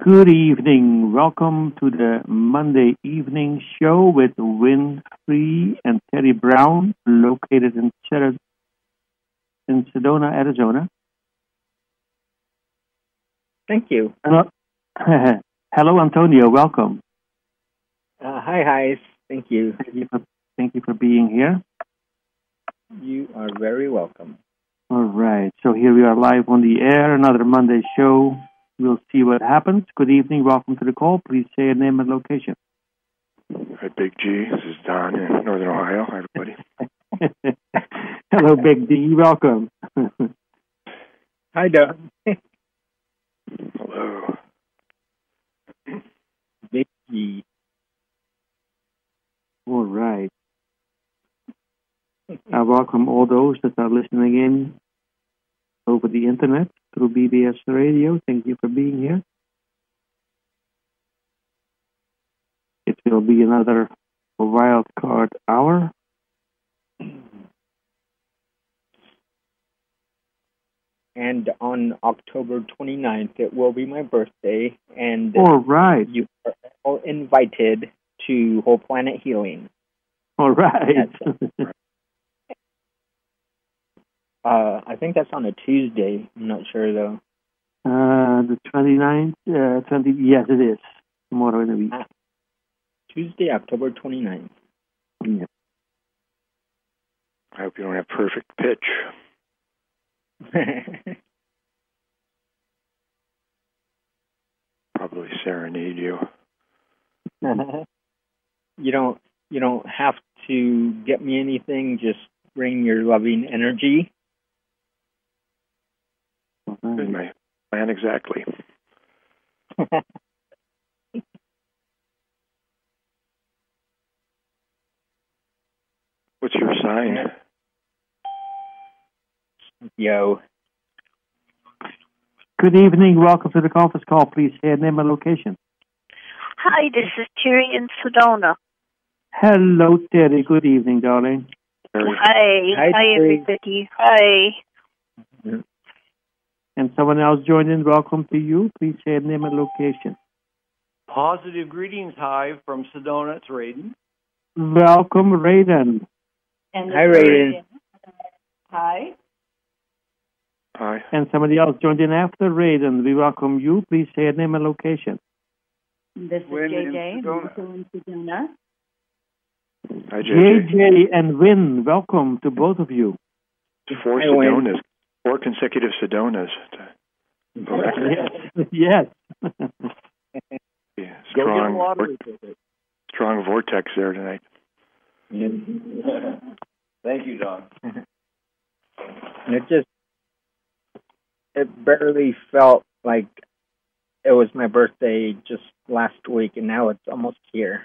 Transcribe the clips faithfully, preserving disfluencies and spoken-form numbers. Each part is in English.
Good evening. Welcome to the Monday evening show with Win Free and Terry Brown, located in, Cer- in Sedona, Arizona. Thank you. Hello, Hello Antonio. Welcome. Uh, hi, hi. Thank you. Thank you, for, thank you for being here. You are very welcome. All right. So here we are live on the air. Another Monday show. We'll see what happens. Good evening. Welcome to the call. Please say your name and location. Hi, Big G. This is Don in Northern Ohio. Hi, everybody. Hello, Big D. Welcome. Hi, Don. Hello. Big G. All right. I welcome all those that are listening in over the internet through B B S Radio. Thank you for being here. It will be another wild card hour. And on October twenty-ninth, it will be my birthday. And all right. You are all invited to Whole Planet Healing. All right. uh, I think that's on a Tuesday. I'm not sure, though. Uh, the twenty-ninth, uh, twenty, yes, it is. Tomorrow in a week. Ah, Tuesday, October twenty-ninth. Yeah. I hope you don't have perfect pitch. Probably serenade you. you don't. You don't have to get me anything. Just bring your loving energy. That's my plan exactly. What's your sign? Yo. Good evening. Welcome to the conference call. Please say your name and location. Hi, this is Terry in Sedona. Hello, Terry. Good evening, darling. Hi. Hi, Hi, everybody. Hi. And someone else joined in. Welcome to you. Please say your name and location. Positive greetings, hi, from Sedona. It's Raiden. Welcome, Raiden. And Hi, Raiden. Hi. Hi. And somebody else joined in after Raiden. We welcome you. Please say your name and location. This is Win J in J. Sedona. in Sedona. Hi, J J. J J and Win, welcome to both of you. Four Hi, Win. Sedonas. Four consecutive Sedonas. Yes. Yes. Yeah, Go get a strong, lottery vor- ticket. strong vortex there tonight. Thank you, Don. And it just, it barely felt like it was my birthday just last week, and now it's almost here.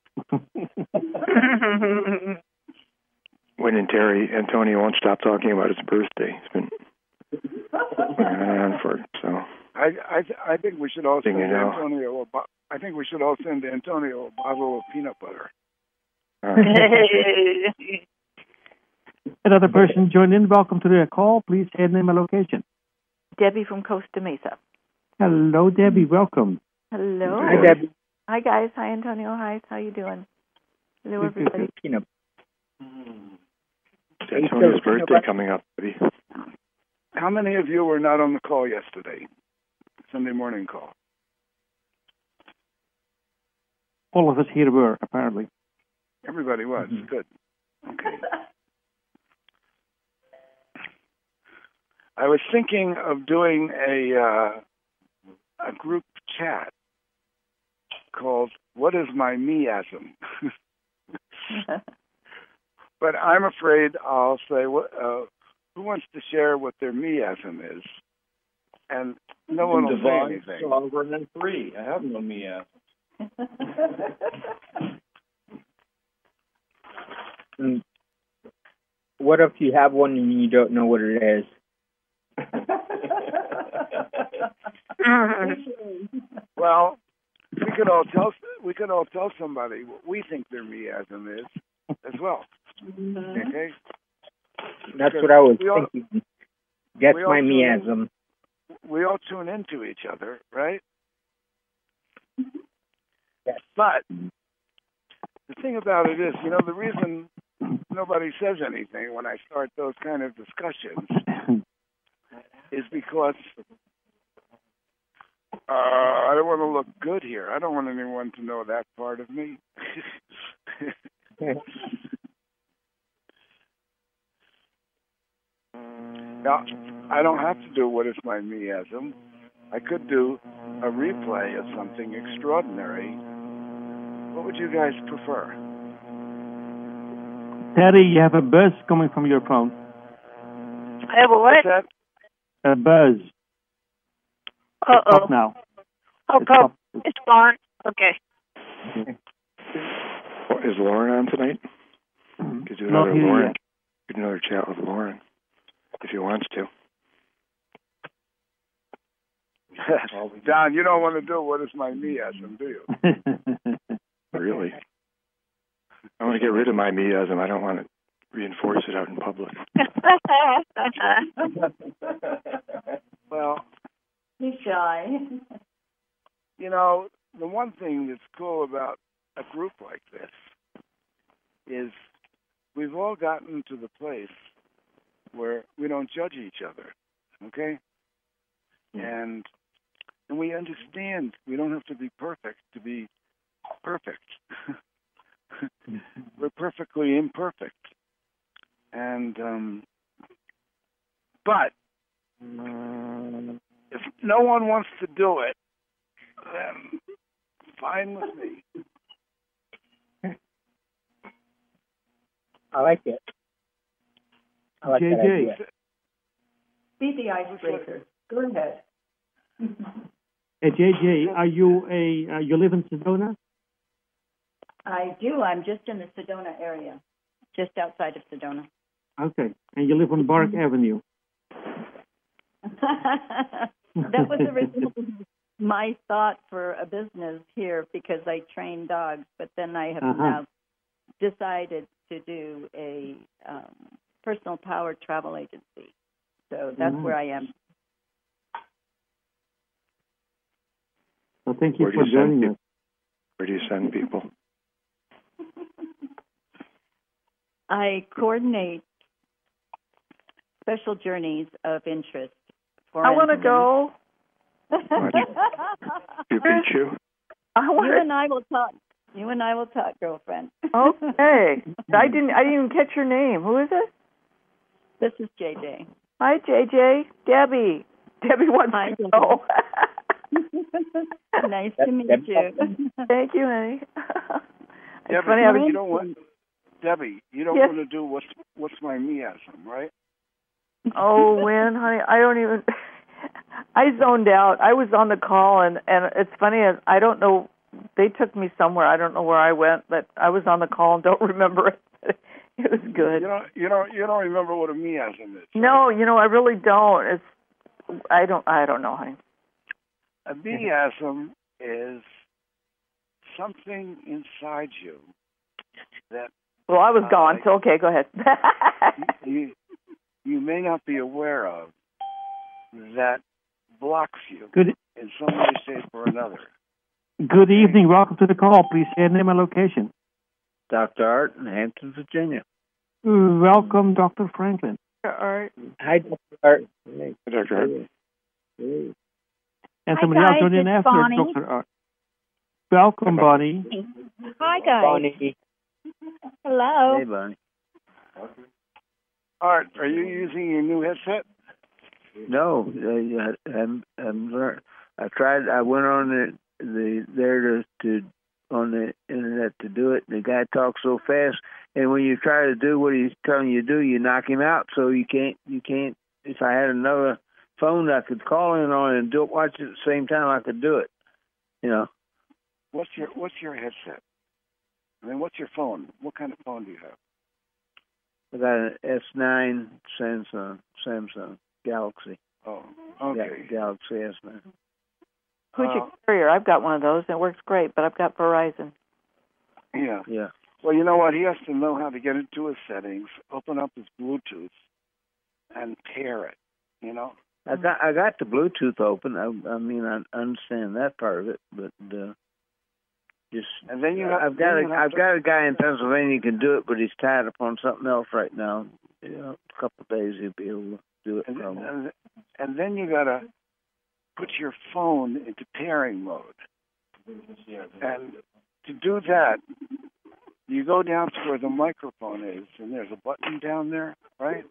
Win and Terry, Antonio won't stop talking about his birthday. It's been going on for so. I I I think we should all Thing send you know. Antonio. A bo- I think we should all send Antonio a bottle of peanut butter. Uh, Another person joined in. Welcome to the call. Please say your name and location. Debbie from Costa Mesa. Hello, Debbie. Welcome. Hello. Hi, Debbie. Hi, guys. Hi, Antonio. Hi. How you doing? Hello, Good, good, everybody. Peanut. it's Antonio's birthday coming up, buddy. How many of you were not on the call yesterday? Sunday morning call. All of us here were, apparently. Everybody was. Mhm. Good. Okay. I was thinking of doing a uh, a group chat called "What is my measm?" But I'm afraid I'll say, what, uh, "Who wants to share what their measm is?" And no one will say Divine, anything. sovereign, and free. I have no me ass. Mm. What if you have one and you don't know what it is? Well, we could all tell we could all tell somebody what we think their miasm is as well. Mhm. Okay. That's what I was we all, thinking. Guess we all my tune in- miasm. We all tune into each other, right? But the thing about it is, you know, the reason nobody says anything when I start those kind of discussions is because uh, I don't want to look good here. I don't want anyone to know that part of me. Now, I don't have to do What Is My Meism. I could do a replay of something extraordinary. What would you guys prefer? Terry, you have a buzz coming from your phone. I have a what? What's that? A buzz. Uh It's oh. up now. Oh, It's oh, up. it's gone. Okay. Is Lauren on tonight? Could do Not another here Lauren. yet. Could do another chat with Lauren if he wants to. Don, you don't want to do What Is My Meism, do you? Really? I want to get rid of my meism. I don't want to reinforce it out in public. Well, He's shy. you know, the one thing that's cool about a group like this is we've all gotten to the place where we don't judge each other, okay? And and we understand we don't have to be perfect to be perfect. We're perfectly imperfect. And, um, but if no one wants to do it, then fine with me. I like it. I like J that J. idea. Be the icebreaker. Go ahead. Hey, J J, are you a, uh, you live in Sedona? I do. I'm just in the Sedona area, just outside of Sedona. Okay. And you live on Bark Avenue? That was originally my thought for a business here because I train dogs, but then I have Uh-huh. now decided to do a um, personal power travel agency. So that's Mhm. where I am. Well, thank you Where do for you send joining people? us. Where do you send people? I coordinate special journeys of interest. For I want to instance- go. You beat you? I want You to. and I will talk. You and I will talk, girlfriend. Okay. I didn't. I didn't even catch your name. Who is it? This is J J. Hi, J J. Debbie. Debbie wants Hi, to Debbie. know. Nice That- to meet that- you. Thank you, honey. It's Debbie, funny having you don't want, Debbie, you don't Yes. want to do what's what's my meism, right? Oh, when, honey, I don't even. I zoned out. I was on the call, and and it's funny. I don't know. They took me somewhere. I don't know where I went, but I was on the call and don't remember it. It was good. You don't you don't you don't remember what a meism is. No, you know, I really don't. It's. I don't. I don't know, honey. A meism is something inside you that Well, I was Uh, gone. So okay, go ahead. you you may not be aware of that blocks you Good in some way, shape, or another. Good evening. Welcome to the call. Please say your name and location. Doctor Art in Hampton, Virginia. Welcome, Doctor Franklin. All right. Hi, Doctor Art. Hey. Doctor Art. Hey. And Hi, somebody else guys. joined in It's after Bonnie. Doctor Art. Welcome, Bonnie. Hi, guys. Bonnie. Hello. Hey, Bonnie. Art, are you using your new headset? No, uh, I'm, I'm, lear- I tried. I went on the, the there to, to on the internet to do it. The guy talks so fast, and when you try to do what he's telling you to do, you knock him out. So you can't. You can't. If I had another phone I could call in on and do it, watch it at the same time, I could do it. You know. What's your What's your headset? I mean, what's your phone? What kind of phone do you have? I got an S nine Samsung, Samsung Galaxy. Oh, Ga- okay. Galaxy S nine. Who's Uh, your carrier? I've got one of those, and it works great. But I've got Verizon. Yeah. Yeah. Well, you know what? He has to know how to get into his settings, open up his Bluetooth, and pair it. You know. I got I got the Bluetooth open. I, I mean, I understand that part of it, but uh, Just And then you have, I've got then a you have I've to, got a guy in Pennsylvania who can do it, but he's tied up on something else right now. You know, a couple of days he'll be able to do it. and, Probably. and, and then you got to put your phone into pairing mode. And to do that, you go down to where the microphone is, and there's a button down there, right?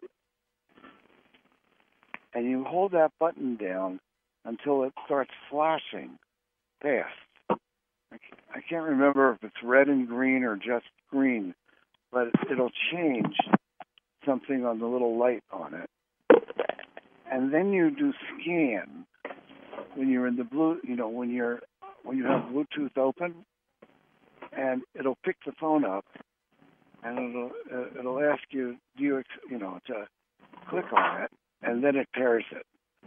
And you hold that button down until it starts flashing fast. I can't remember if it's red and green or just green, but it'll change something on the little light on it. And then you do scan when you're in the blue, you know, when you're when you have Bluetooth open, and it'll pick the phone up, and it'll uh, it'll ask you, do you, ex- you know, to click on it, and then it pairs it.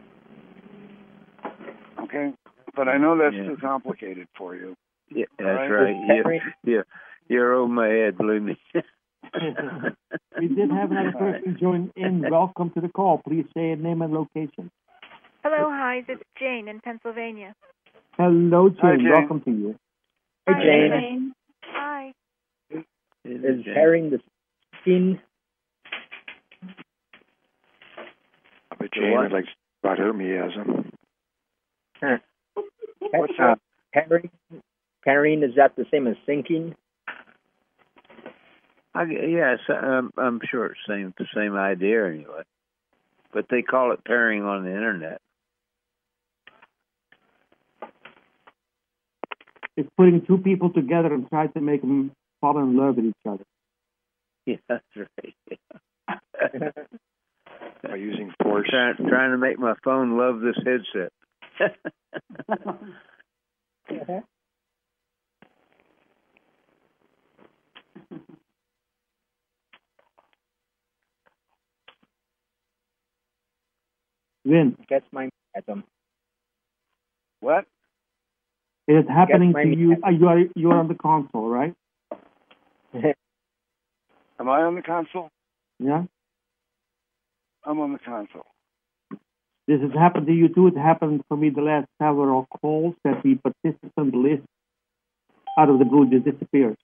Okay, but I know that's Yeah. too complicated for you. Yeah, that's All right. right. Yeah, yeah, you're over my head, believe me. We did have another person join in. Welcome to the call. Please say your name and location. Hello, hi. It's Jane in Pennsylvania. Hello, Jane. Hi, Jane. Welcome to you. Hey, Hi, Jane. Hi. Is pairing the skin? But Jane would like to talk about her miasm. Huh. What's Uh, that? pairing, pairing, is that the same as syncing? I, yes, I'm, I'm sure it's same the same idea anyway, but they call it pairing on the internet. It's putting two people together and trying to make them fall in love with each other. Yeah, that's right. By using force. Trying, trying to make my phone love this headset. Vin, That's my miasm. What? is it happening my to you? miasm. Uh, you are you are on the console, right? Am I on the console? Yeah. I'm on the console. This has happened to you too. It happened for me the last several calls that the participant list out of the blue just disappears.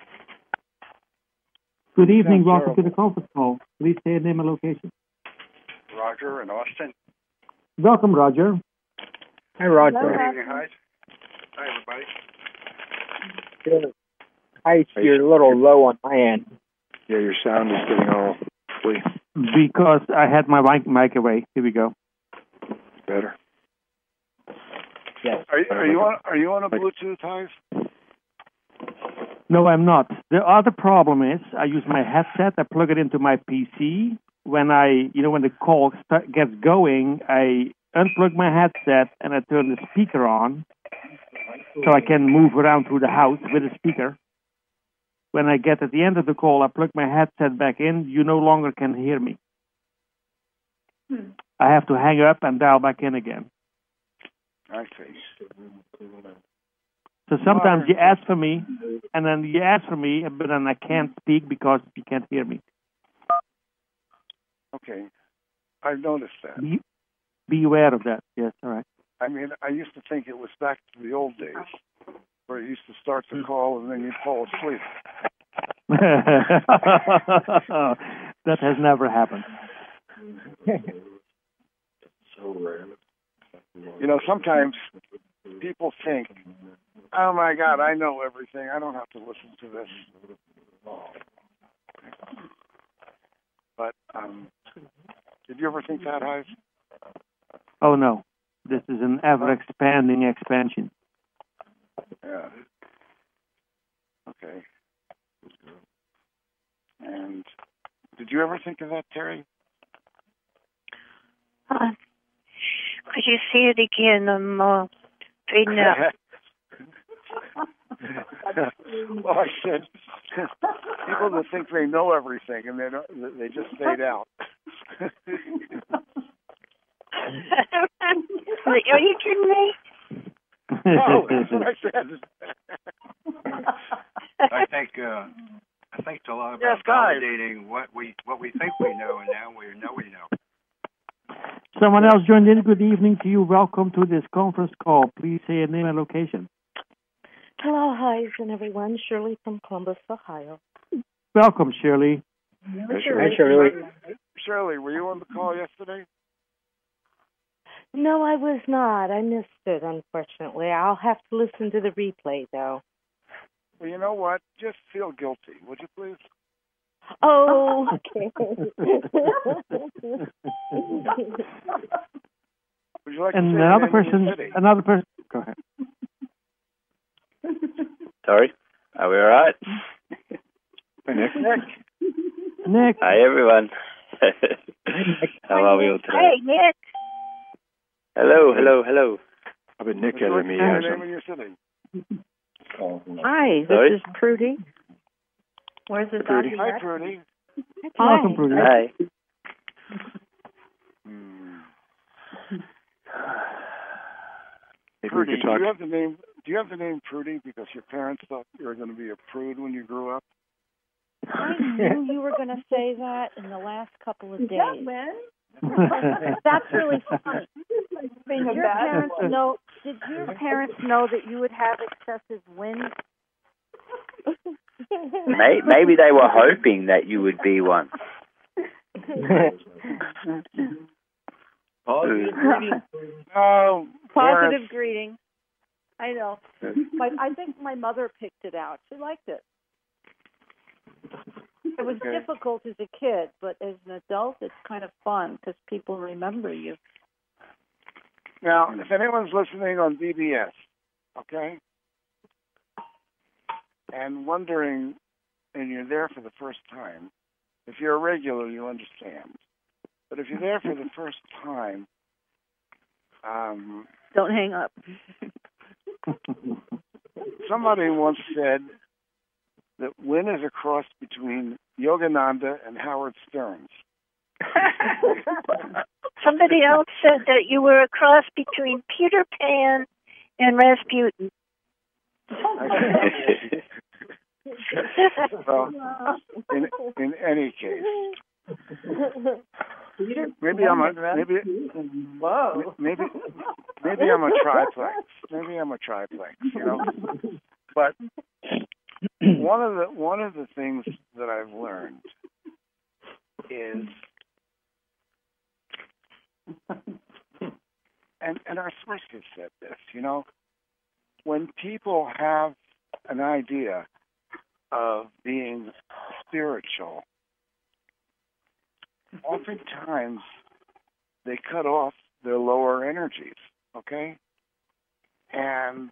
Good evening. Sounds Welcome to terrible. the conference call. Please say your name and location. Roger in Austin. Welcome, Roger. Hi, Roger. Good evening, hi. Hi, everybody. Good. Hi, you're a little low on my end. Yeah, your sound is getting all flea. Because I had my mic, mic away. Here we go. Better. Yes. Are you, are you on? Are you on a Bluetooth, Hive? No, I'm not. The other problem is I use my headset. I plug it into my P C. When I, you know, when the call start, gets going, I unplug my headset and I turn the speaker on so I can move around through the house with the speaker. When I get at the end of the call, I plug my headset back in. You no longer can hear me. Hmm. I have to hang up and dial back in again. I see. So sometimes you ask for me, and then you ask for me, but then I can't speak because you can't hear me. Okay, I've noticed that. Be, be aware of that. Yes, all right. I mean, I used to think it was back to the old days, where you used to start the call and then you'd fall asleep. That has never happened. So rare. You know, sometimes people think, "Oh my God, I know everything. I don't have to listen to this." But um, did you ever think that, Hive? Oh no, this is an ever-expanding expansion. Yeah. Okay. And did you ever think of that, Terry? Uh, could you say it again? I'm uh, fading out. Well, I said people that think they know everything and they don't, they just fade out. Are you kidding me? No, that's what I said. I think uh, I think it's a lot about Yes, guys. validating what we what we think we know, and now we know we know. Someone else joined in. Good evening to you. Welcome to this conference call. Please say your name and location. Hello, hi, and everyone. Shirley from Columbus, Ohio. Welcome, Shirley. Hi, Shirley. Shirley, were you on the call yesterday? No, I was not. I missed it, unfortunately. I'll have to listen to the replay, though. Well, you know what? Just feel guilty, would you please? Oh, okay. Would you like And to say another the name of your person, city? another person. Go ahead. Sorry, are we all right? Hi, Nick. Nick. Nick. Hi, everyone. How are we all today? Hey, Nick. Hello, hello, hello. How about Nick Would you has like a to say the miasm? name of your city? Hi, this Sorry? is Prudy. Where's the Prudy. doggy Hi, at? Prudy. Welcome, Prudy. Hi. Hmm. Maybe we Prudy, could do talk. you have the name? Do you have the name Prudy because your parents thought you were going to be a prude when you grew up? I knew you were going to say that in the last couple of days. That That's really funny. Did your parents know? Did your parents know that you would have excessive wind? May- Maybe they were hoping that you would be one. Positive greeting. Oh, Positive parents. greeting. I know. My, I think my mother picked it out. She liked it. It was Okay. difficult as a kid, but as an adult, it's kind of fun because people remember you. Now, if anyone's listening on B B S, okay, and wondering, and you're there for the first time, if you're a regular, you understand. But if you're there for the first time, um, Don't hang up. somebody once said that Wynn is a cross between Yogananda and Howard Stearns. Somebody else said that you were a cross between Peter Pan and Rasputin. Well, in in any case, maybe I'm a maybe Whoa. maybe maybe I'm a triplex. Maybe I'm a triplex. You know, but one of the one of the things that I've learned is, and and our sources said this. You know, when people have an idea of being spiritual, oftentimes they cut off their lower energies, okay? And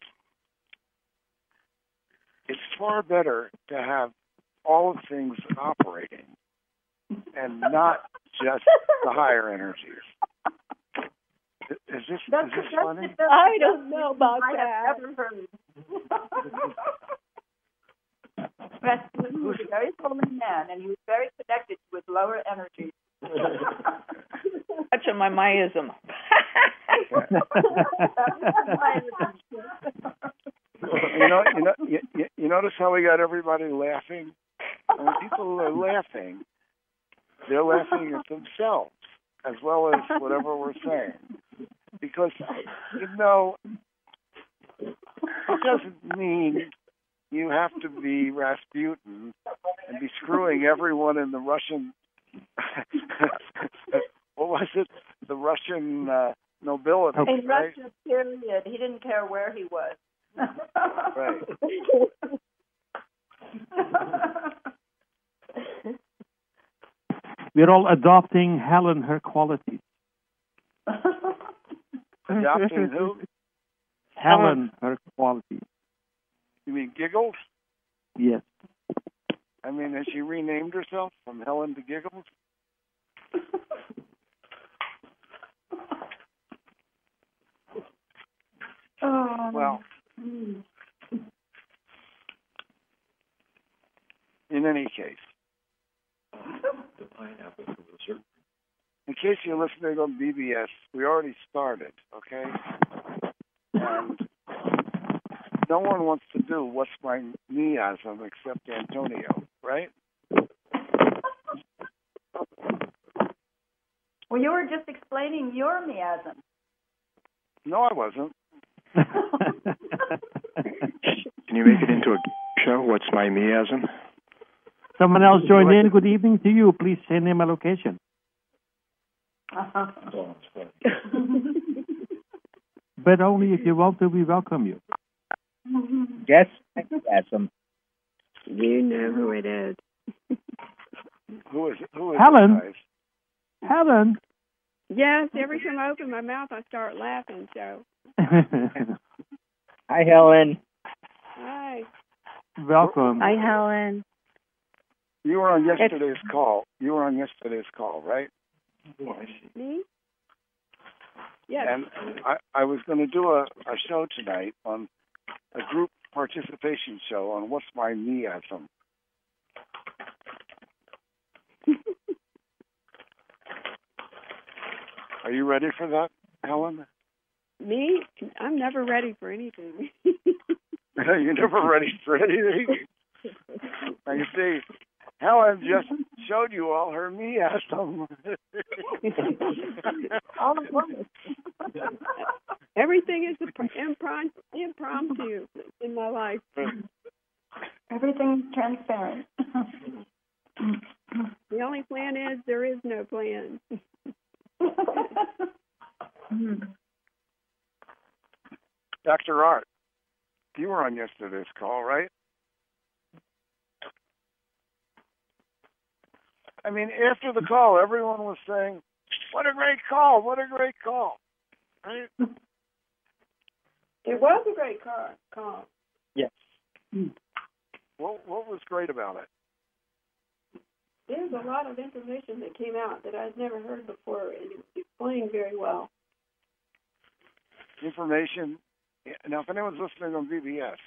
it's far better to have all of things operating and not just the higher energies. Is this, is this funny? I don't know about I that. have never heard. Rasputin was a very holy man, and he was very connected with lower energies. Touch on my miasm. you know, you know, you, you, you notice how we got everybody laughing? And when people are laughing, they're laughing at themselves as well as whatever we're saying. Because, you know, it doesn't mean you have to be Rasputin and be screwing everyone in the Russian, what was it? The Russian uh, nobility, In right? Russia, period, he didn't care where he was. Right. We're all adopting Helen, her qualities. Adopting who? Helen, her qualities. You mean Giggles? Yes. I mean, has she renamed herself from Helen to Giggles? Oh. Well, in any case, The pineapple from a certain. in case you're listening on B B S, we already started, okay? And no one wants to do What's My Miasm except Antonio, right? Well, you were just explaining your miasm. No, I wasn't. Can you what's my measm? Someone else joined in. Good evening to you. Please send him a location. But only if you want to, we welcome you. Yes, awesome. You know who it is. Who is who is Helen. it, guys? Helen. Yes, every time I open my mouth, I start laughing. So. Hi, Helen. Hi. Welcome. Hi, Helen. You were on yesterday's call. You were on yesterday's call, right? Me? Yes. And I, I was going to do a, a show tonight on a group participation show on what's my measm. Are you ready for that, Helen? Me? I'm never ready for anything. You're never ready for anything. Now you see, Helen just showed you all her measm. Everything is improm- impromptu in my life. Everything's transparent. The only plan is there is no plan. Doctor Art, you were on yesterday's call, right? I mean, after the call, everyone was saying, "What a great call! What a great call!" Right? It was a great car, call. Yes. What What was great about it? There's a lot of information that came out that I'd never heard before, and it was explained very well. Information. Now, if anyone's listening on V B S,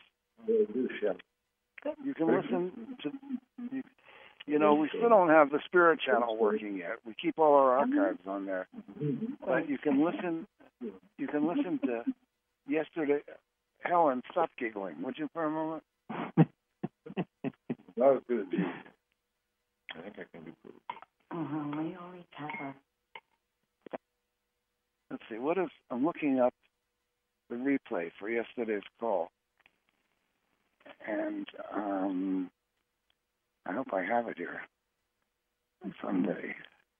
you can listen to. You, you know, we still don't have the Spirit Channel working yet. We keep all our archives on there, but you can listen. You can listen to yesterday. Helen, stop giggling, would you, for a moment? That was good. I think I can do good. Uh-huh. We always have a... Let's see. What is? I'm looking up the replay for yesterday's call, and um, I hope I have it here someday.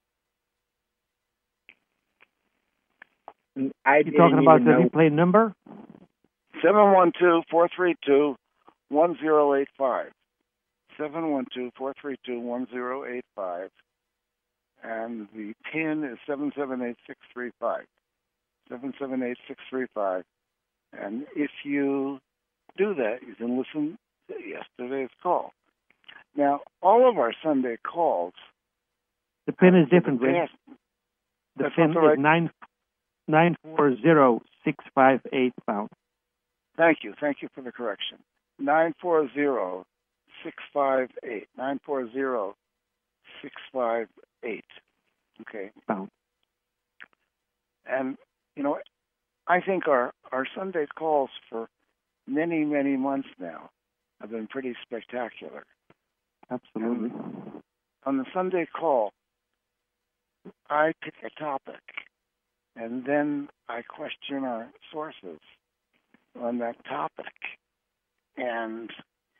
I You're talking about the replay number? seven one two, four three two, one zero eight five. seven one two, four three two, one zero eight five. And the pin is seven seven eight six three five. seven seven eight six three five. And if you do that, you can listen to yesterday's call. Now, all of our Sunday calls... The pin is different, Rick. The That's pin not the right- is nine nine four zero six five eight pound. Thank you. Thank you for the correction. nine four zero six five eight. nine four zero six five eight. Okay. Pound. And, you know, I think our, our Sunday calls for many, many months now have been pretty spectacular. Absolutely. And on the Sunday call, I pick a topic, and then I question our sources on that topic. And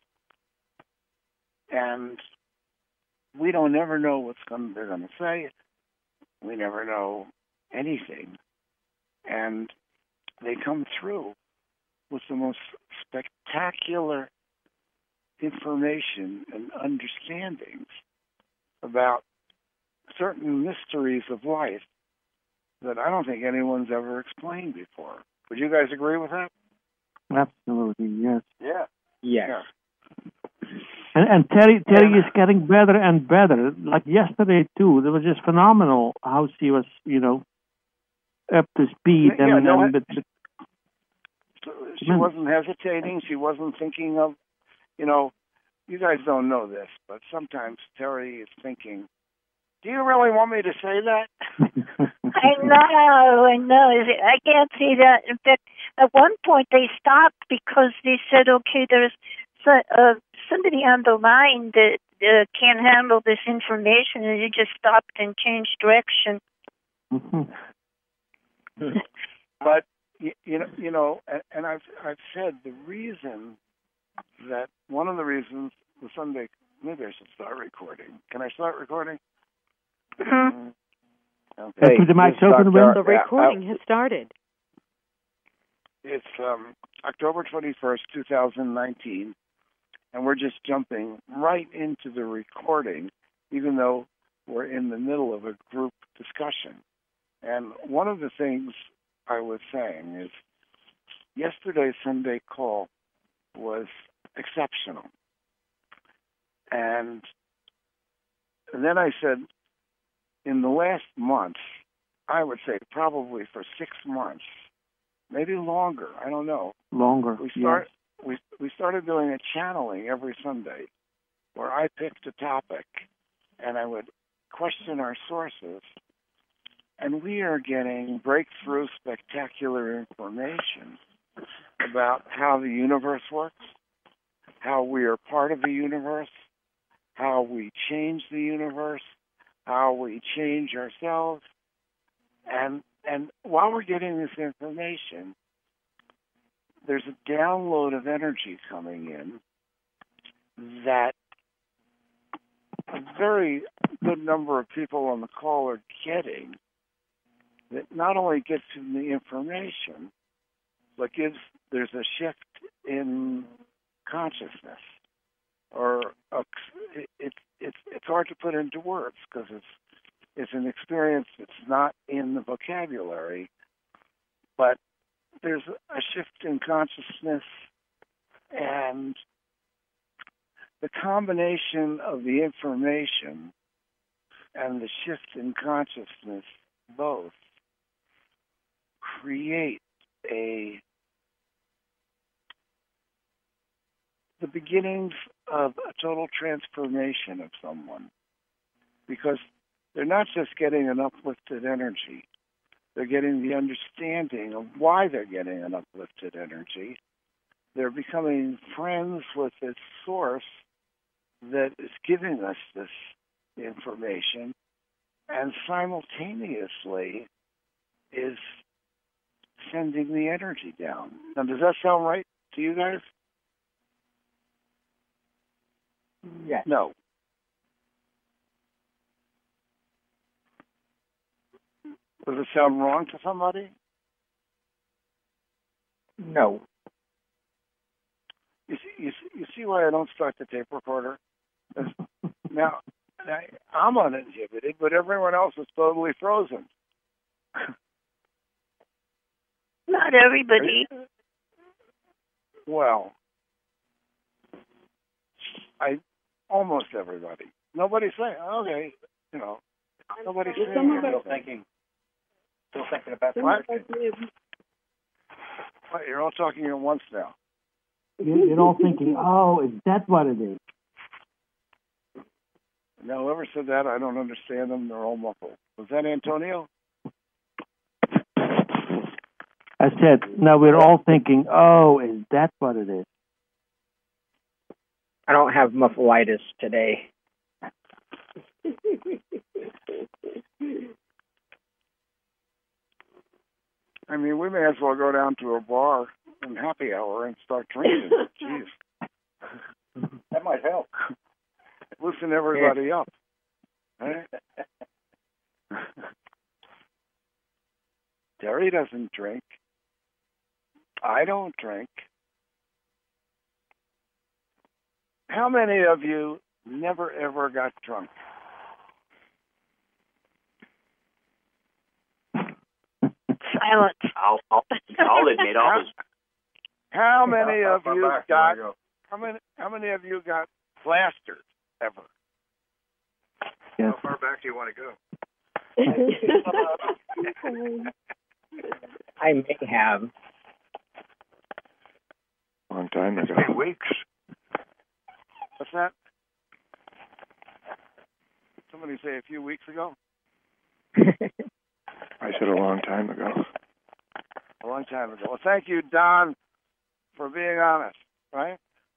and we don't ever know what's going they're going to say. We never know anything. And they come through with the most spectacular information and understandings about certain mysteries of life that I don't think anyone's ever explained before. Would you guys agree with that? Absolutely, yes. Yeah. Yes. Yeah. And, and Terry Terry is getting better and better. Like yesterday too, it was just phenomenal how she was, you know, up to speed. Yeah, and, no, and I- but, but, She wasn't hesitating. She wasn't thinking of, you know, you guys don't know this, but sometimes Terry is thinking, do you really want me to say that? I know, I know. I can't see that. In fact, at one point they stopped because they said, okay, there's so, uh, somebody on the line that uh, can't handle this information, and they just stopped and changed direction. But you, you know, you know, and, and I've I've said the reason that one of the reasons the Sunday, maybe I should start recording. Can I start recording? Mm-hmm. Okay. Keep the mics open, Win. The recording has started. It's um, October twenty-first, two thousand nineteen, and we're just jumping right into the recording, even though we're in the middle of a group discussion. And one of the things I was saying is yesterday's Sunday call was exceptional. And then I said, in the last month, I would say probably for six months, maybe longer, I don't know. Longer, We start yes. we we started doing a channeling every Sunday where I picked a topic and I would question our sources, and we are getting breakthrough, spectacular information about how the universe works, how we are part of the universe, how we change the universe, how we change ourselves. And and while we're getting this information, there's a download of energy coming in that a very good number of people on the call are getting, that not only gets them the information, but gives, there's a shift in consciousness. Or a, it, it, it's it's hard to put into words because it's it's an experience that's not in the vocabulary, but there's a shift in consciousness, and the combination of the information and the shift in consciousness both create a the beginnings of a total transformation of someone, because they're not just getting an uplifted energy, they're getting the understanding of why they're getting an uplifted energy. They're becoming friends with this source that is giving us this information, and simultaneously is sending the energy down. Now, does that sound right to you guys? Yes. No. Does it sound wrong to somebody? No. You see, you see, you see why I don't start the tape recorder? now, now, I'm uninhibited, but everyone else is totally frozen. Not everybody. Well, I almost everybody. Nobody's saying, okay, you know, nobody's Well, saying some of us- anything. Still thinking, still thinking about the Some of question. us may have- What, you're all talking at once now. You're, you're all thinking, oh, is that what it is? Now, whoever said that, I don't understand them. They're all muffled. Was that Antonio? I said, now we're all thinking, oh, is that what it is? I don't have muffleitis today. I mean, we may as well go down to a bar and happy hour and start drinking. Jeez. That might help. Loosen everybody up. Right? Terry doesn't drink. I don't drink. How many of you never ever got drunk? Silence. I'll, I'll, I'll admit I was. How many How of far you back do got? I go? How many? How many of you got plastered ever? Yes. How far back do you want to go? I may have. Long time It's ago. been weeks. What's that? Somebody say a few weeks ago? I said a long time ago. A long time ago. Well, thank you, Don, for being honest, right?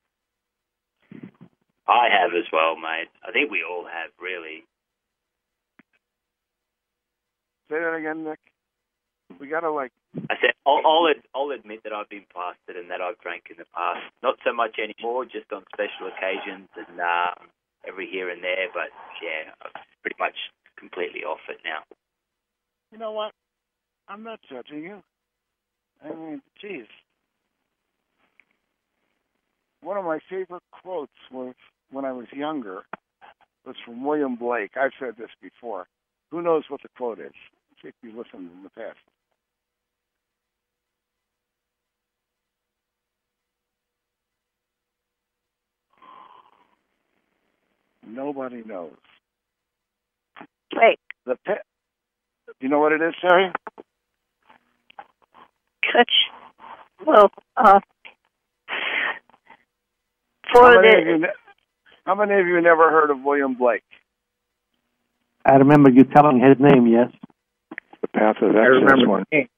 I have as well, mate. I think we all have, really. Say that again, Nick. We gotta like. I said I'll, I'll ad- I'll admit that I've been past it and that I've drank in the past. Not so much anymore, just on special occasions and um, every here and there. But yeah, I'm pretty much completely off it now. You know what? I'm not judging you. I mean, geez. One of my favorite quotes was when I was younger was from William Blake. I've said this before. Who knows what the quote is? See if you listened in the past. Nobody knows. Wait. The pe- you know what it is, Sherry? Catch. Well, uh, for how, many the. of you ne- how many of you never heard of William Blake? I remember you telling his name, yes. The path of I excess remember one. the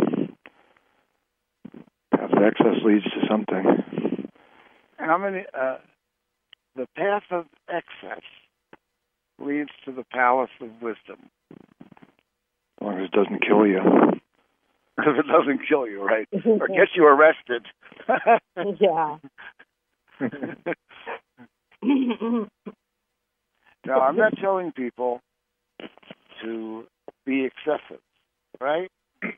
Path of excess leads to something. How many? Uh, the path of excess leads to the palace of wisdom. As long as it doesn't kill you. If it doesn't kill you, right? Or get you arrested. Yeah. No, I'm not telling people to be excessive, right?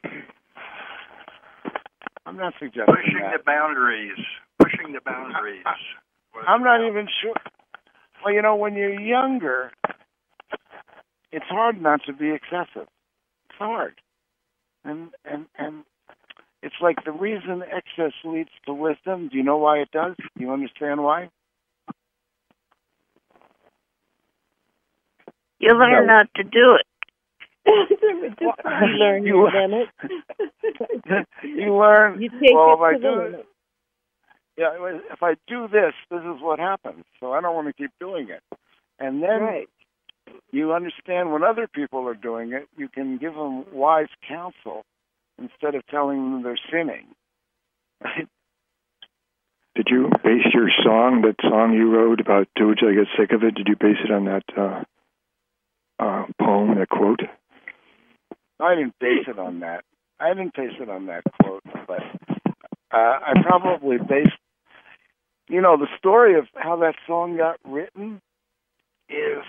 I'm not suggesting Pushing that. the boundaries. Pushing the boundaries. I'm not even sure. Well, you know, when you're younger, it's hard not to be excessive. It's hard. And and and it's like the reason excess leads to wisdom. Do you know why it does? Do you understand why? You learn No. not to do it. You learn you, your limit. you learn. You take well, it if to I the do, limit. yeah, if I do this, this is what happens. So I don't want to keep doing it. And then Right. you understand when other people are doing it, you can give them wise counsel instead of telling them they're sinning. Right? Did you base your song, that song you wrote about do it till I get sick of it, did you base it on that uh, uh, poem, that quote? I didn't base it on that. I didn't base it on that quote, but uh, I probably based, you know, the story of how that song got written is,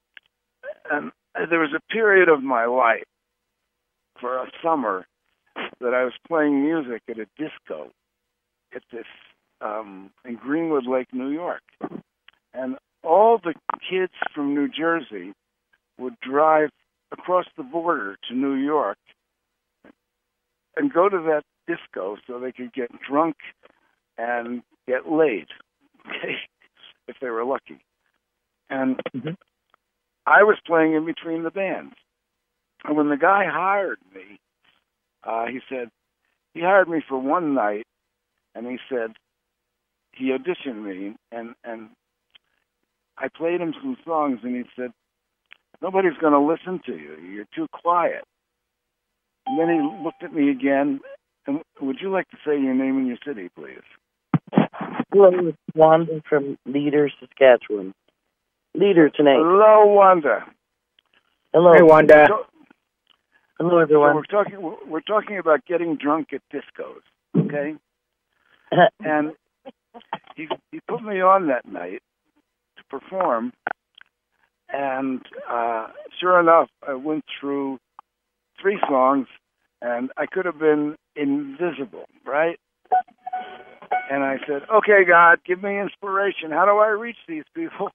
um, there was a period of my life for a summer that I was playing music at a disco at this um, in Greenwood Lake, New York, and all the kids from New Jersey would drive across the border to New York and go to that disco so they could get drunk and get laid, okay, if they were lucky. And mm-hmm. I was playing in between the bands. And when the guy hired me, uh, he said, he hired me for one night, and he said, he auditioned me, and, and I played him some songs, and he said, nobody's going to listen to you. You're too quiet. And then he looked at me again, and would you like to say your name and your city, please? Hello, it's Wanda from Leader, Saskatchewan. Leader tonight. Hello, Wanda. Hello. Hey, Wanda. So, Hello, everyone. So we're talking. We're talking about getting drunk at discos, okay? And he he put me on that night to perform, and uh, sure enough, I went through three songs, and I could have been invisible, right? And I said, okay, God, give me inspiration. How do I reach these people?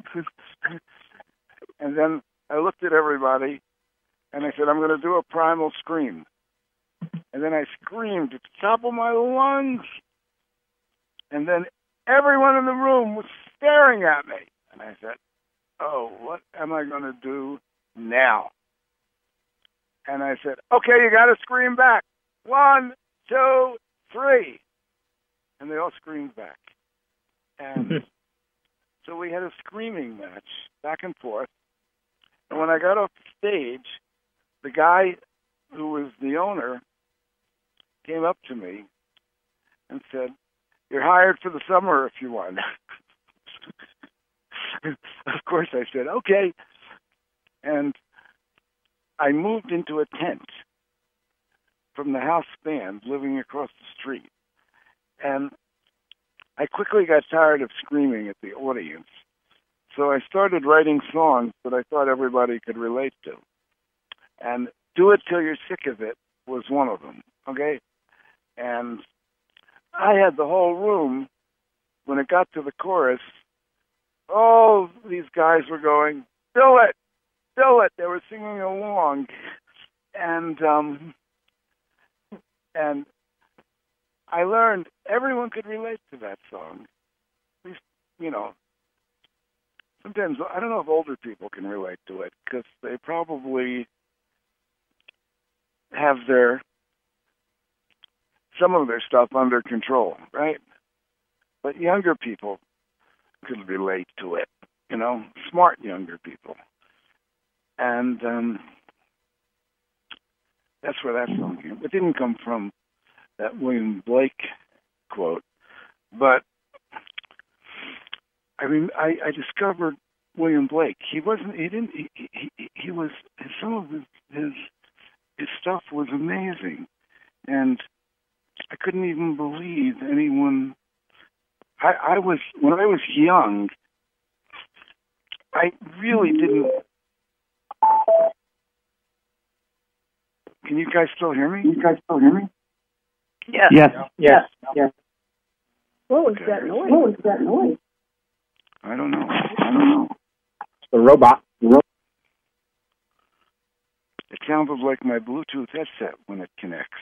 And then I looked at everybody, and I said, I'm going to do a primal scream. And then I screamed at the top of my lungs. And then everyone in the room was staring at me. And I said, oh, what am I going to do now? And I said, okay, you got to scream back. One, two, three. And they all screamed back. And so we had a screaming match back and forth. And when I got off the stage, the guy who was the owner came up to me and said, you're hired for the summer if you want. Of course, I said, okay. And I moved into a tent from the house band living across the street. And I quickly got tired of screaming at the audience. So I started writing songs that I thought everybody could relate to. And Do It Till You're Sick of It was one of them, okay? And I had the whole room, when it got to the chorus, all these guys were going, do it, do it. They were singing along. And, um, and I learned everyone could relate to that song. At least, you know, sometimes, I don't know if older people can relate to it, because they probably have their, some of their stuff under control, right? But younger people could relate to it, you know, smart younger people. And um, that's where that song came. It didn't come from that William Blake quote, but I mean, I, I discovered William Blake. He wasn't. He didn't. He, he, he was. Some of his, his his stuff was amazing, and I couldn't even believe anyone. I, I was when I was young. I really didn't. Can you guys still hear me? Can you guys still hear me? Yes. Yes. Yes. Yes. What was Okay. that noise? What was that noise? I don't know. I don't know. The robot. The ro- It sounded like my Bluetooth headset when it connects.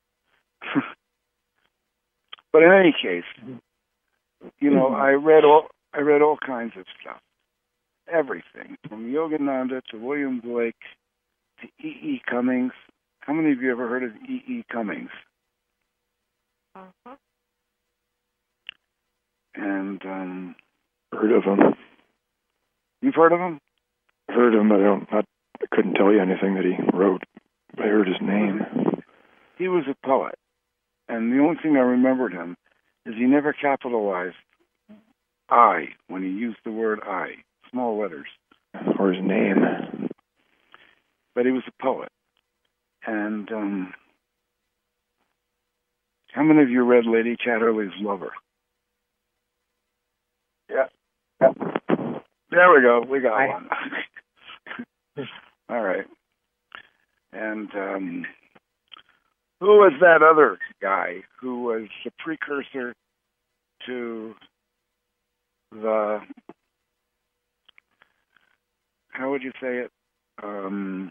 But in any case, you know, I read all I read all kinds of stuff, everything from Yogananda to William Blake to E E. Cummings. How many of you ever heard of E E. Cummings? Uh-huh. And um, Heard of him. you've heard of him? Heard of him, but I don't. Not, I couldn't tell you anything that he wrote. I heard his name. He was a poet, and the only thing I remembered him is he never capitalized I when he used the word I, small letters. Or his name. But he was a poet. And um, how many of you read Lady Chatterley's Lover? Yeah. yeah. There we go. We got I- one. All right. And um, who was that other guy who was the precursor to the, how would you say it? Um,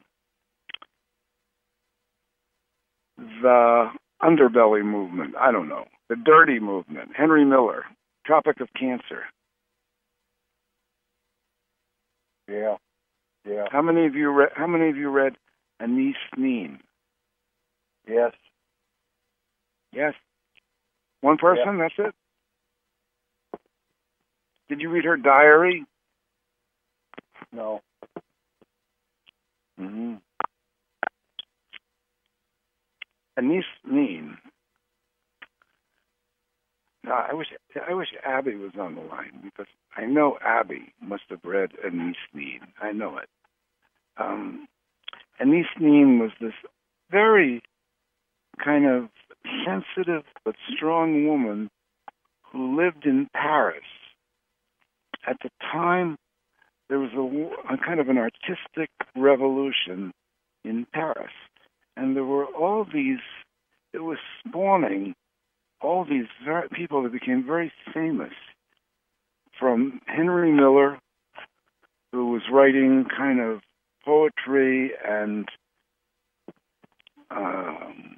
the underbelly movement. I don't know. The dirty movement. Henry Miller, Tropic of Cancer. Yeah. Yeah. How many of you read? How many of you read Anais Nin? Yes. Yes. One person. That's it. Did you read her diary? No. Mm-hmm. Anais Nin. Now, I wish I wish Abby was on the line, because I know Abby must have read Anais Nin. I know it. Um, Anais Nin was this very kind of sensitive but strong woman who lived in Paris. At the time, there was a, a kind of an artistic revolution in Paris. And there were all these, it was spawning all these very, people that became very famous. From Henry Miller, who was writing kind of poetry and um,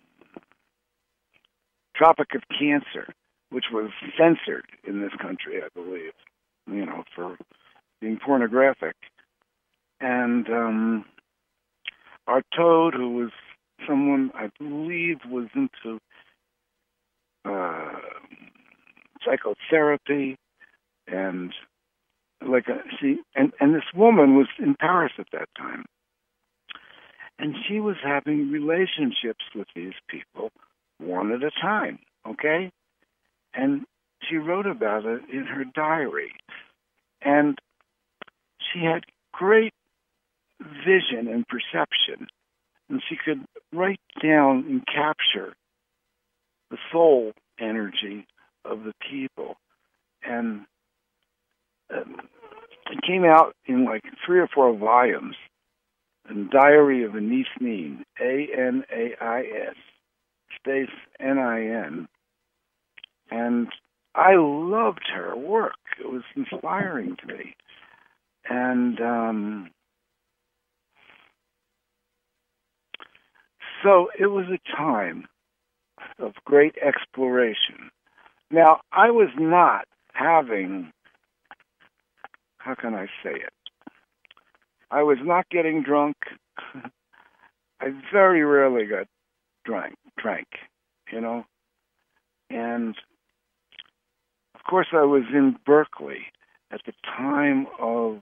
Tropic of Cancer, which was censored in this country, I believe, you know, for being pornographic. And um, Artaud, who was someone I believe was into uh, psychotherapy, and like a, see, and, and this woman was in Paris at that time, and she was having relationships with these people one at a time, okay? And she wrote about it in her diary, and she had great vision and perception, and she could write down and capture the soul energy of the people. And um, it came out in like three or four volumes. And Diary of Anais Nin, A N A I S, space N I N. And I loved her work. It was inspiring to me. And um, so it was a time of great exploration. Now, I was not having, how can I say it? I was not getting drunk. I very rarely got drank, drank, you know. And, of course, I was in Berkeley at the time of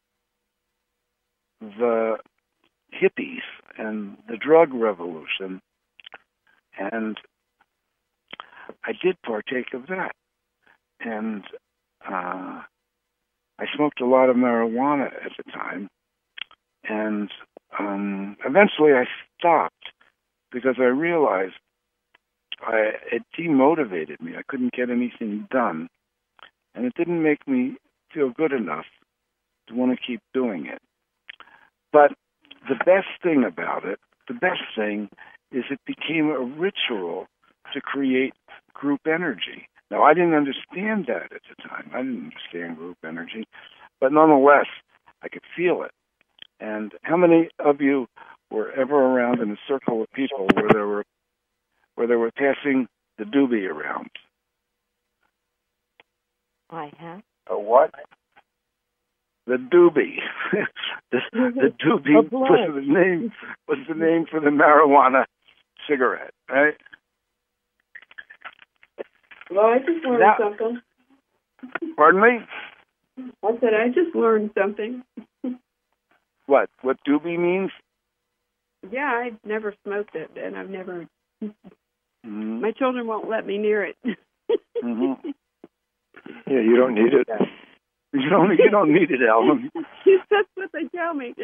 the hippies and the drug revolution. And I did partake of that. And uh, I smoked a lot of marijuana at the time. And um, eventually I stopped because I realized I, it demotivated me. I couldn't get anything done. And it didn't make me feel good enough to want to keep doing it. But the best thing about it, the best thing, is it became a ritual to create group energy. Now, I didn't understand that at the time. I didn't understand group energy. But nonetheless, I could feel it. And how many of you were ever around in a circle of people where they were where they were passing the doobie around? I have. A what? The doobie. the, the doobie was the name was the name for the marijuana cigarette, right? Well, I just learned Now, something. Pardon me? I said I just learned something. What? What doobie means? Yeah, I've never smoked it, and I've never. Mm-hmm. My children won't let me near it. Mm-hmm. Yeah, you don't need it. You don't. You don't need it, Ellen. That's what they tell me.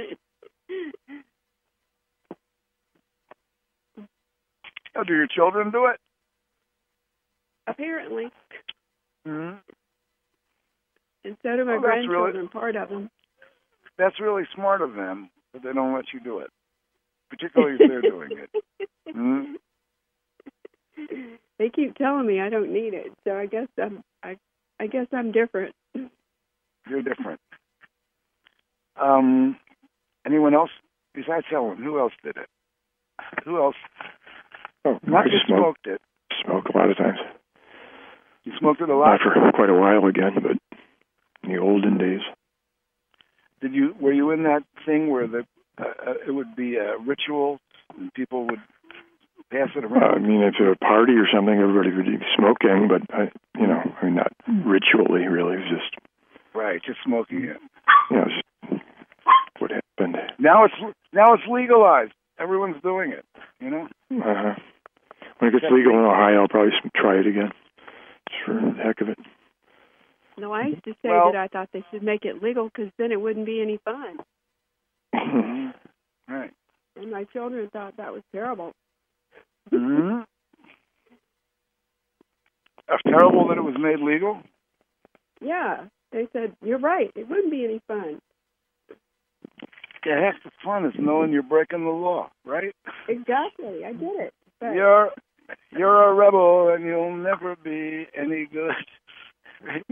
Oh, do your children do it? Apparently. Mm-hmm. And so do my Oh, that's grandchildren. really- Part of them. That's really smart of them, but they don't let you do it, particularly if they're doing it. Mm-hmm. They keep telling me I don't need it, so I guess I'm. I. I guess I'm different. You're different. Um, anyone else besides Helen? Who else did it? Who else? Oh, Not I just smoke, smoked it. Smoke a lot of times. You smoked it a lot. Not for quite a while again, but in the olden days. Did you? Were you in that thing where the uh, it would be a ritual and people would pass it Uh, around? I mean, if at a party or something, everybody would be smoking, but I, you know, I mean, not ritually, really. It was just, Right, just smoking it. you know, just what happened. Now it's now it's legalized. Everyone's doing it. You know. Uh-huh. When it gets legal in Ohio, I'll probably s- try it again, just for the heck of it. No, I used to say Well- that I thought they should make it legal because then it wouldn't be any fun. Right. And my children thought that was terrible. Mm-hmm. It's terrible that it was made legal. Yeah, they said you're right. It wouldn't be any fun. Yeah, half the fun is knowing you're breaking the law, right? Exactly, I did it. But You're you're a rebel and you'll never be any good. Right?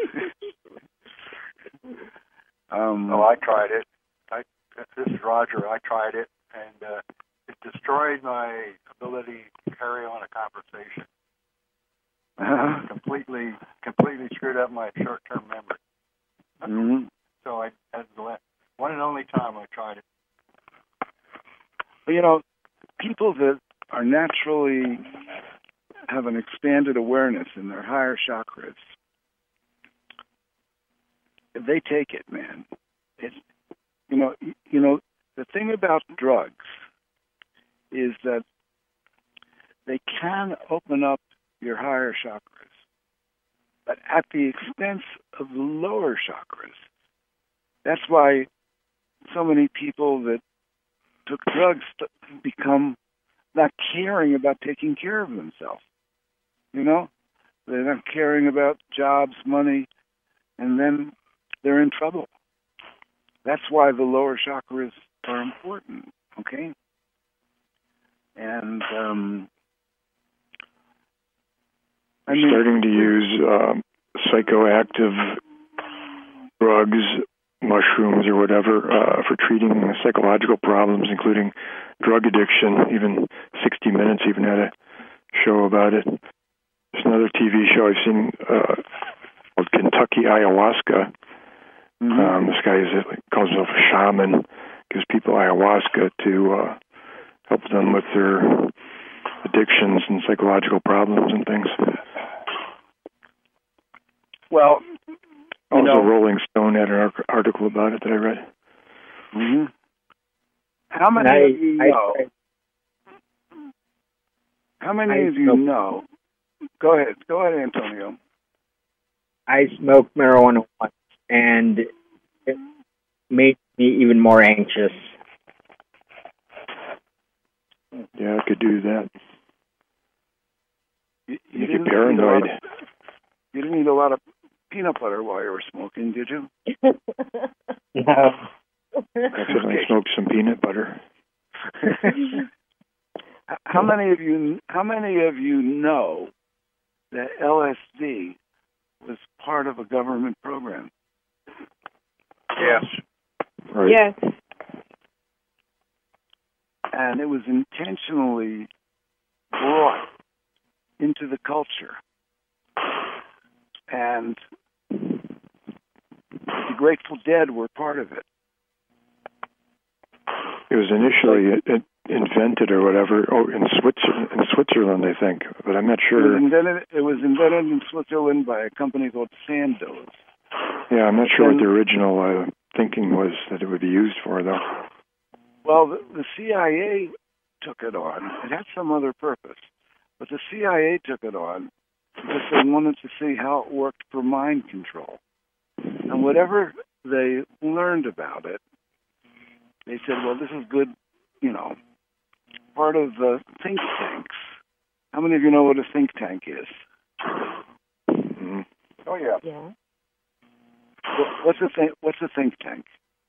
um, Oh, I tried it. I, this is Roger. I tried it, and uh, it destroyed my ability to carry on a conversation. uh, completely, completely screwed up my short-term memory. mm-hmm. So I, that's the last, one and only time I tried it. But, you know, people that are naturally have an expanded awareness in their higher chakras, if they take it, man, it's, you know, you know, the thing about drugs is that they can open up your higher chakras, but at the expense of the lower chakras. That's why so many people that took drugs become not caring about taking care of themselves. You know, they're not caring about jobs, money, and then they're in trouble. That's why the lower chakras are important, okay? And um, I mean, starting to use um, psychoactive drugs, mushrooms or whatever, uh, for treating psychological problems, including drug addiction. Even sixty minutes even had a show about it. There's another T V show I've seen uh, called Kentucky Ayahuasca. Mm-hmm. Um, this guy is, calls himself a shaman, gives people ayahuasca to uh, help them with their addictions and psychological problems and things. Well, you also, know, Rolling Stone had an article about it that I read. Mm-hmm. How many I, of you I, know? I, how many I of you smoke, know? Go ahead. Go ahead, Antonio. I smoked marijuana once, and it made me even more anxious. Yeah, I could do that. You, you, you didn't get paranoid. Eat a lot of, you didn't eat a lot of peanut butter while you were smoking, did you? No. Accidentally smoked some peanut butter. How many of you? How many of you know that L S D was part of a government program? Yes. Right. Yes. And it was intentionally brought into the culture. And the Grateful Dead were part of it. It was initially it, invented or whatever oh, in Switzerland, in Switzerland, I think, but I'm not It sure. was invented, it was invented in Switzerland by a company called Sandoz. Yeah, I'm not sure and, what the original uh, thinking was that it would be used for, though. Well, the, the C I A took it on. It had some other purpose, but the C I A took it on because they wanted to see how it worked for mind control. And whatever they learned about it, they said, well, this is good, you know, part of the think tanks. How many of you know what a think tank is? Mm-hmm. Oh, yeah. Yeah. What's a think, what's a think tank?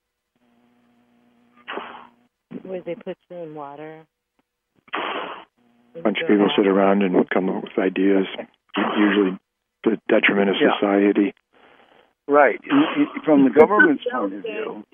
Where they put you in water. A bunch of people sit around and come up with ideas, usually to the detriment of Yeah. society. Right. In, in, from the government's point of view,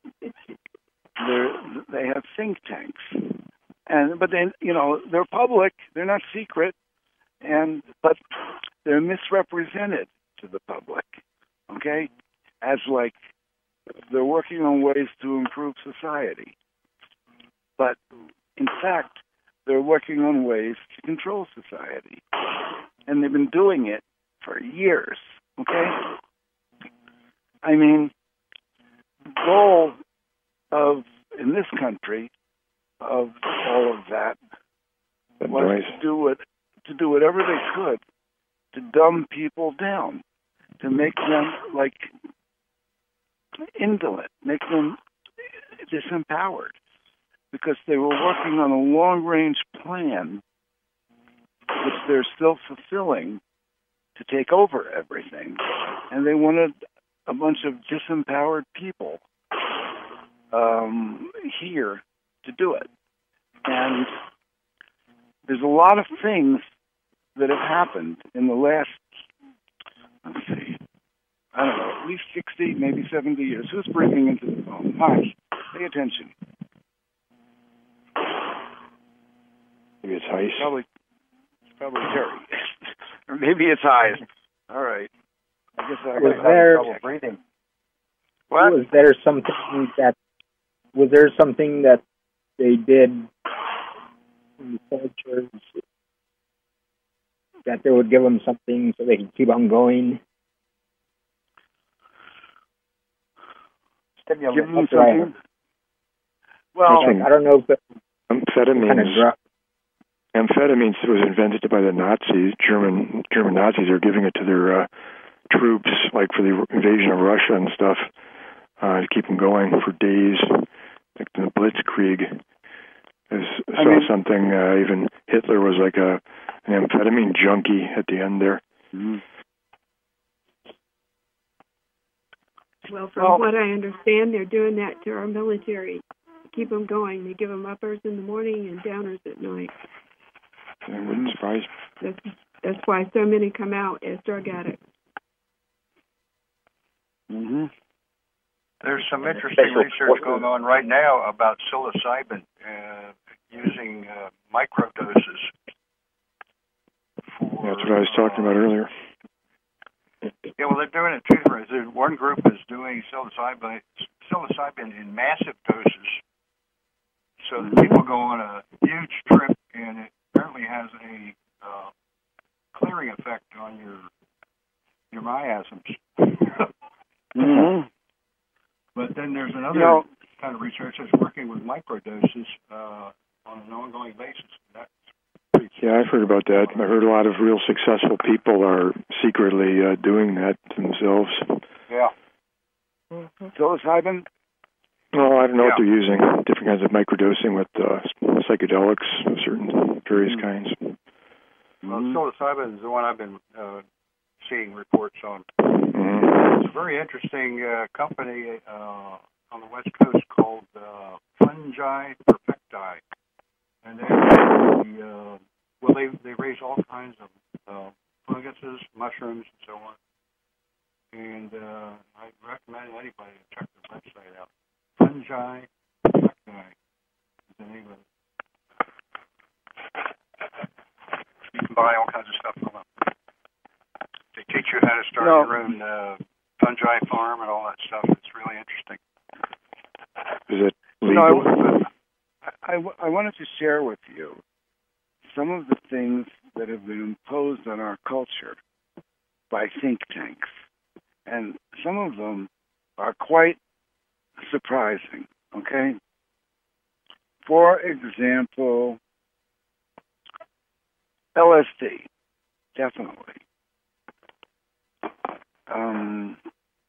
they have think tanks, and but then you know they're public, they're not secret, and but they're misrepresented to the public. Okay, as like they're working on ways to improve society, but in fact they're working on ways to control society, and they've been doing it for years. Okay. I mean, the goal of, in this country, of all of that That's was nice. to do it, to do whatever they could to dumb people down, to make them like indolent, make them disempowered, because they were working on a long-range plan, which they're still fulfilling, to take over everything, and they wanted a bunch of disempowered people um, here to do it. And there's a lot of things that have happened in the last, let's see, I don't know, at least sixty, maybe seventy years. Who's breathing into the phone? Hi, pay attention. Maybe it's Heist. Probably, it's probably Terry. Or maybe it's Heist. All right. I guess I Was got there- trouble breathing. What? Was there something that was there something that they did in the cultures that they would give them something so they could keep on going? Give them That's what I something. heard. Well, Like, I don't know if it Amphetamines. kind of drug. Amphetamines was invented by the Nazis. German German Nazis are giving it to their uh, troops, like for the invasion of Russia and stuff, uh, to keep them going for days, like the Blitzkrieg. I s- I saw mean- something. Uh, even Hitler was like a an amphetamine junkie at the end there. Mm-hmm. Well, from Well- what I understand, they're doing that to our military. Keep them going. They give them uppers in the morning and downers at night. It wouldn't surprise me. That's that's why so many come out as drug addicts. Mm-hmm. There's some interesting research going on right now about psilocybin uh, using uh, microdoses. For, That's what I was talking about earlier. Yeah, well, they're doing it two different. There's one group is doing psilocybin, psilocybin in massive doses, so that people go on a huge trip, and it apparently has a uh, clearing effect on your your miasms. Mm-hmm. But then there's another You know- kind of research that's working with microdoses uh, on an ongoing basis. That's Yeah, I've heard about that. I heard a lot of real successful people are secretly uh, doing that themselves. yeah. Psilocybin? Well, I don't know what Yeah. they're using. Different kinds of microdosing with uh, psychedelics, of certain various kinds. Well, psilocybin is the one I've been uh, seeing reports on. Mhm. It's a very interesting uh, company uh, on the West Coast called uh, Fungi Perfecti, and they, uh, well, they they raise all kinds of uh, funguses, mushrooms, and so on. And uh, I recommend anybody to check their website out. Fungi Perfecti is the name of it. You can buy all kinds of stuff from them. They teach you how to start No. your own uh, fungi farm and all that stuff. It's really interesting. Is it You know, legal? I, I, I wanted to share with you some of the things that have been imposed on our culture by think tanks. And some of them are quite surprising, okay? For example, L S D, definitely. Um,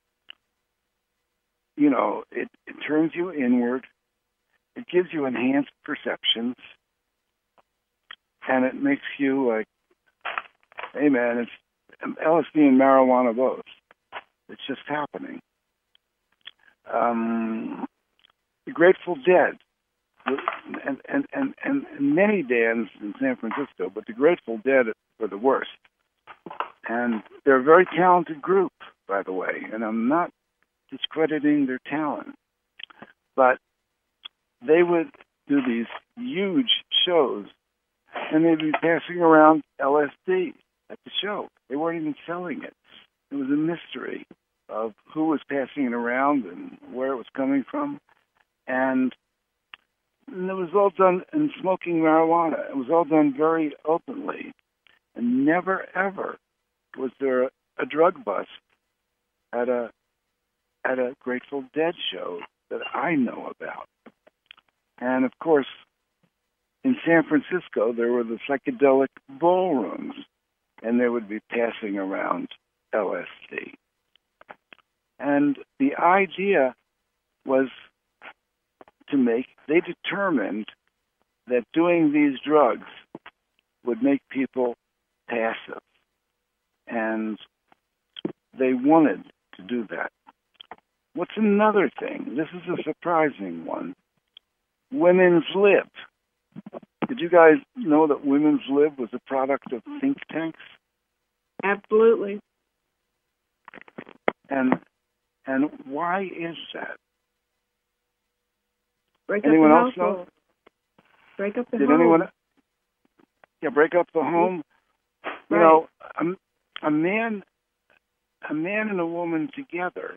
you know, it, it turns you inward. It gives you enhanced perceptions. And it makes you like, hey man, it's L S D and marijuana both. It's just happening. Um, the Grateful Dead, and, and, and, and many bands in San Francisco, but the Grateful Dead were the worst. And they're a very talented group, by the way, and I'm not discrediting their talent. But they would do these huge shows, and they'd be passing around L S D at the show. They weren't even selling it. It was a mystery of who was passing it around and where it was coming from. And, and it was all done in smoking marijuana. It was all done very openly. And never, ever was there a, a drug bust at a at a Grateful Dead show that I know about. And, of course, in San Francisco, there were the psychedelic ballrooms, and they would be passing around L S D. And the idea was to make, they determined that doing these drugs would make people passive. And they wanted to do that. What's another thing? This is a surprising one. Women's Lib. Did you guys know that Women's Lib was a product of think tanks? Absolutely. And and why is that? Break Anyone up the else know? household. Break up the Did home. anyone? Yeah, break up the home. You Right. know, a, a man, a man and a woman together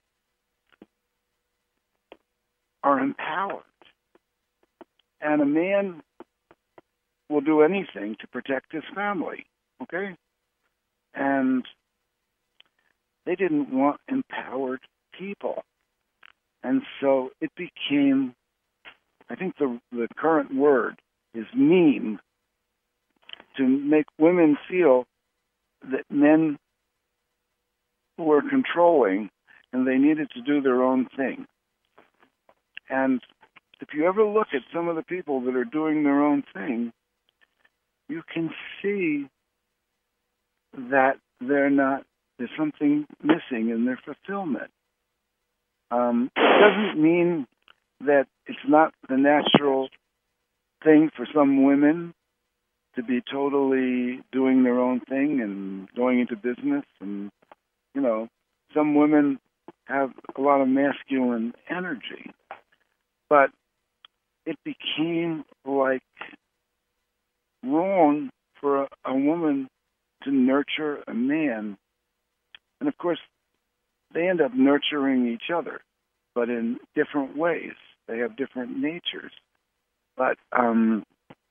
are empowered, and a man will do anything to protect his family. Okay, and they didn't want empowered people, and so it became. I think the the current word is meme, to make women feel that men were controlling and they needed to do their own thing. And if you ever look at some of the people that are doing their own thing, you can see that they're not, there's something missing in their fulfillment. Um, it doesn't mean that it's not the natural thing for some women to be totally doing their own thing and going into business. And, you know, some women have a lot of masculine energy. But it became like wrong for a, a woman to nurture a man. And of course, they end up nurturing each other, but in different ways. They have different natures. But um,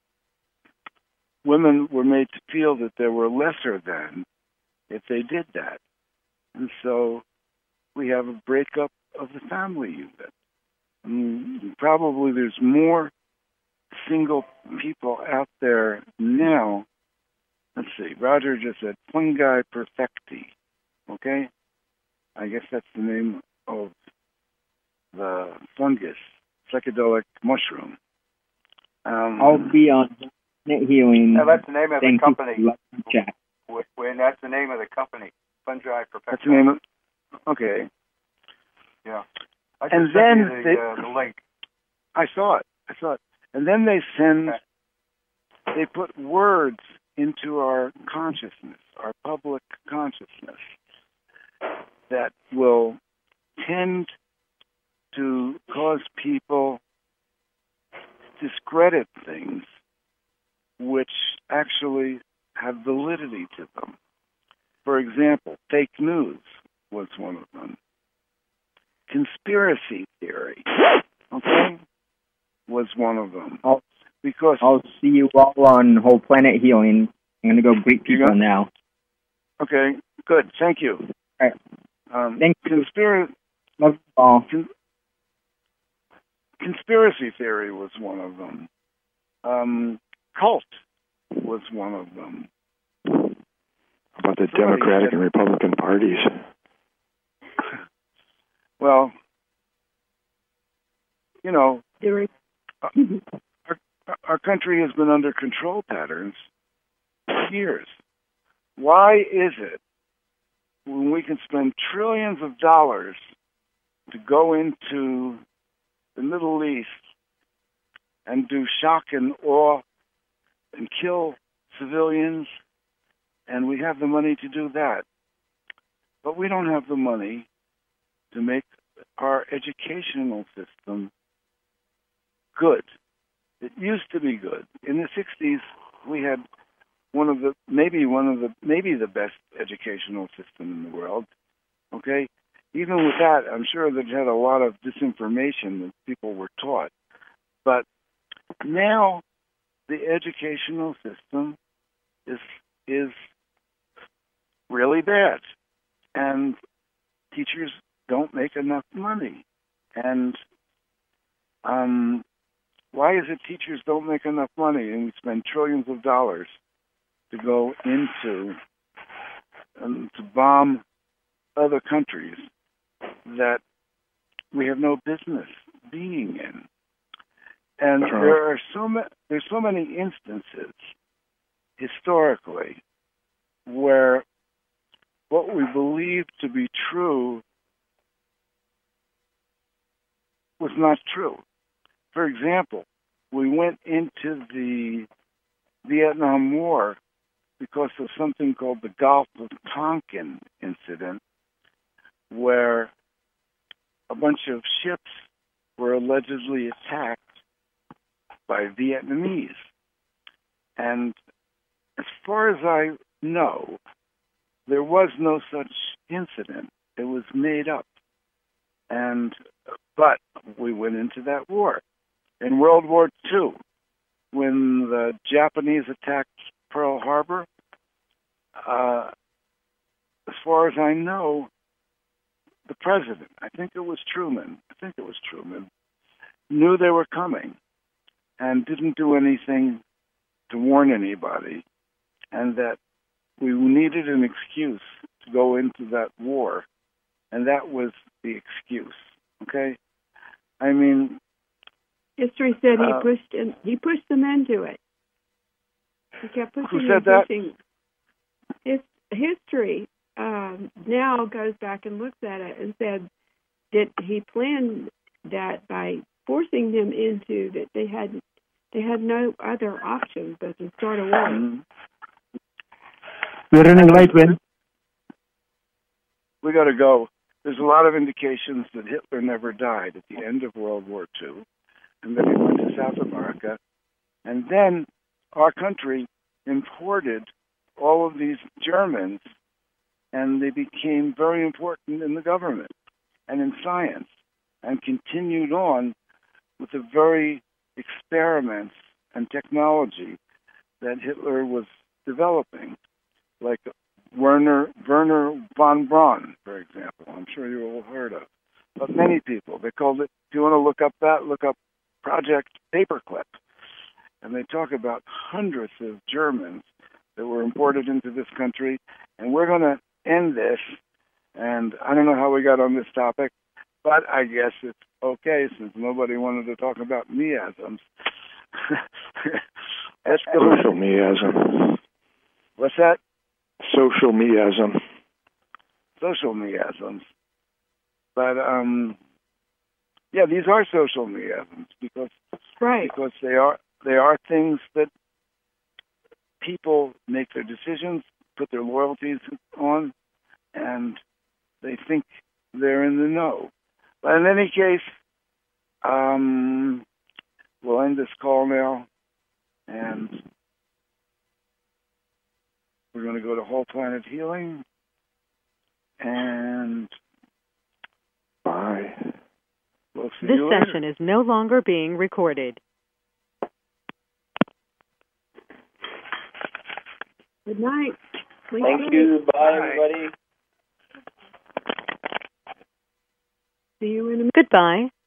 women were made to feel that they were lesser than if they did that. And so we have a breakup of the family unit. I mean, probably there's more single people out there now. Let's see, Roger just said fungi perfecti, okay? I guess that's the name of the fungus, psychedelic mushroom. Um, I'll be on Planet Healing. Now, that's the name of the Thank company. You, Jack. When that's the name of the company, Fungi Perfecti. That's the name of. Okay. Yeah. I just And sent then you the, they, uh, the link. I saw it. I saw it. And then they send. They put words into our consciousness, our public consciousness, that will tend to cause people to discredit things which actually have validity to them. For example, fake news was one of them. Conspiracy theory, okay, was one of them. I'll, because I'll see you all on Whole Planet Healing. I'm going to go greet people go? now. Okay, good. Thank you. All right. Um, Thank you. Conspiracy. Love you all. Con- conspiracy theory was one of them. Um, cult was one of them. How about the Somebody Democratic said, and Republican parties? Well, you know, our, our country has been under control patterns for years. Why is it when we can spend trillions of dollars to go into the Middle East and do shock and awe and kill civilians, and we have the money to do that, but we don't have the money to make our educational system good? It used to be good. In the sixties, we had one of the, maybe one of the, maybe the best educational system in the world, okay? Even with that, I'm sure that it had a lot of disinformation that people were taught. But now the educational system is is really bad, and teachers don't make enough money. And um, why is it teachers don't make enough money and we spend trillions of dollars to go into um, to bomb other countries that we have no business being in? And Sure. there are so ma- there's so many instances historically where what we believe to be true was not true. For example, we went into the Vietnam War because of something called the Gulf of Tonkin incident, where a bunch of ships were allegedly attacked by Vietnamese. And as far as I know, there was no such incident. It was made up. And but we went into that war. In World War Two, when the Japanese attacked Pearl Harbor, uh, as far as I know, the president, I think it was Truman, I think it was Truman, knew they were coming and didn't do anything to warn anybody, and that we needed an excuse to go into that war, and that was the excuse, okay? I mean, History said he Uh, pushed in, he pushed them into it. He kept pushing Who said and that? pushing. His history um, now goes back and looks at it and said that he planned that by forcing them into that they had they had no other option but to start a war. Mhm. We're running late, Win. We got to go. There's a lot of indications that Hitler never died at the end of World War Two, and that he went to South America, and then our country imported all of these Germans, and they became very important in the government and in science, and continued on with the very experiments and technology that Hitler was developing, like Werner Werner von Braun, for example. I'm sure you all heard of. But many people, they called it, if you want to look up that, look up Project Paperclip. And they talk about hundreds of Germans that were imported into this country. And we're going to end this. And I don't know how we got on this topic, but I guess it's okay since nobody wanted to talk about miasms. Let's go. Social miasm. What's that? Social miasm. Social miasms. But um, yeah, these are social miasms because right. because they are they are things that people make their decisions, put their loyalties on, and they think they're in the know. But in any case, um, we'll end this call now, and we're going to go to Whole Planet Healing, and bye. We'll see This you later. session is no longer being recorded. Good night. Sleep Thank good. you. Bye, everybody. See you in a minute. Goodbye.